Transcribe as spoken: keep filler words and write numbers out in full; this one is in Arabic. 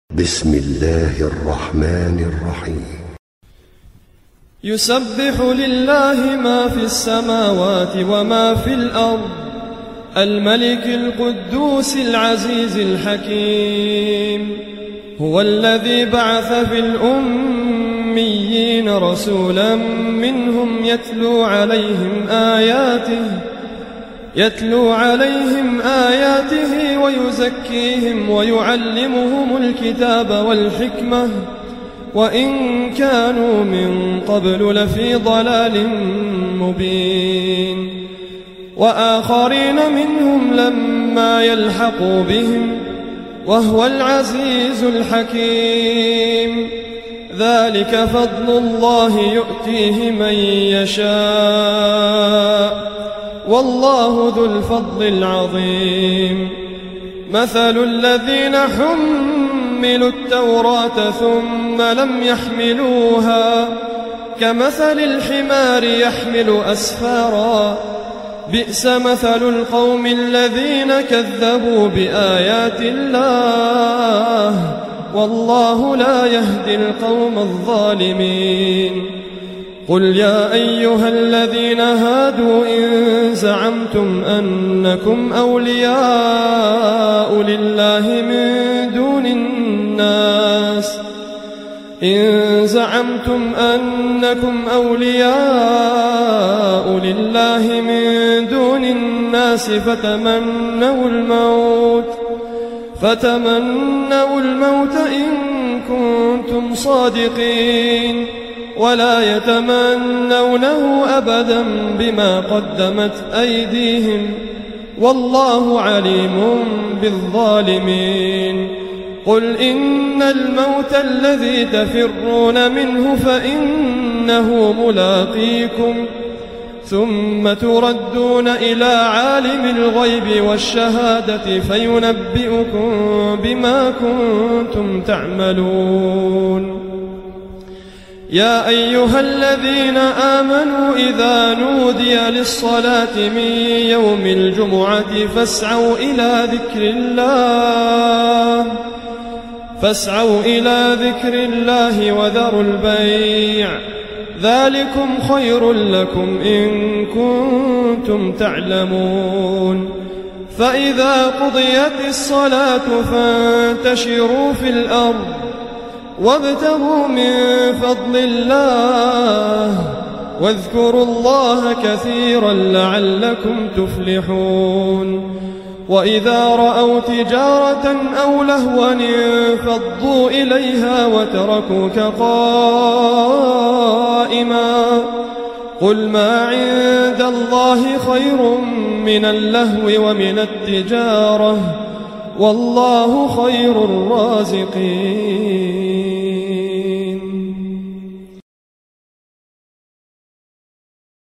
بسم الله الرحمن الرحيم. يسبح لله ما في السماوات وما في الأرض، الملك القدوس العزيز الحكيم. هو الذي بعث في الأميين رسولا منهم يتلو عليهم آياته يتلو عليهم آياته ويزكيهم ويعلمهم الكتاب والحكمة وإن كانوا من قبل لفي ضلال مبين. وآخرين منهم لما يلحقوا بهم وهو العزيز الحكيم. ذلك فضل الله يؤتيه من يشاء والله ذو الفضل العظيم. مثل الذين حملوا التوراة ثم لم يحملوها كمثل الحمار يحمل أسفارا، بئس مثل القوم الذين كذبوا بآيات الله والله لا يهدي القوم الظالمين. قل يا أيها الذين هادوا إن زعمتم أنكم أولياء لله من دون الناس إن زعمتم أنكم أولياء لله من دون الناس فتمنوا الموت فتمنوا الموت إن كنتم صادقين ولا يتمنونه أبدا بما قدمت أيديهم والله عليم بالظالمين. قل إن الموت الذي تفرون منه فإنه ملاقيكم ثم تردون إلى عالم الغيب والشهادة فينبئكم بما كنتم تعملون. يا أيها الذين آمنوا إذا نودي للصلاة من يوم الجمعة فاسعوا إلى ذكر الله فاسعوا إلى ذكر الله وذروا البيع، ذلكم خير لكم إن كنتم تعلمون. فإذا قضيت الصلاة فانتشروا في الأرض وابتغوا من فضل الله واذكروا الله كثيرا لعلكم تفلحون. وإذا رأوا تجارة أو لهوا انفضوا إليها وتركوك قائما. قل ما عند الله خير من اللهو ومن التجارة والله خير الرازقين.